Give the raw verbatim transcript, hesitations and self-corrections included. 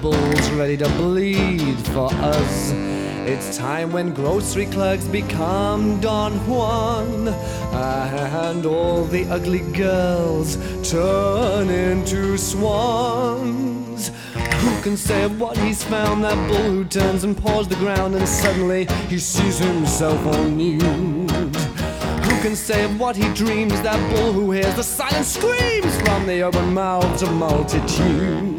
bulls ready to bleed for us. It's time when grocery clerks become Don Juan, and all the ugly girls turn into swans. Who can say of what he's found, that bull who turns and paws the ground, and suddenly he sees himself on nude? Who can say of what he dreams, that bull who hears the silent screams from the open mouths of multitudes?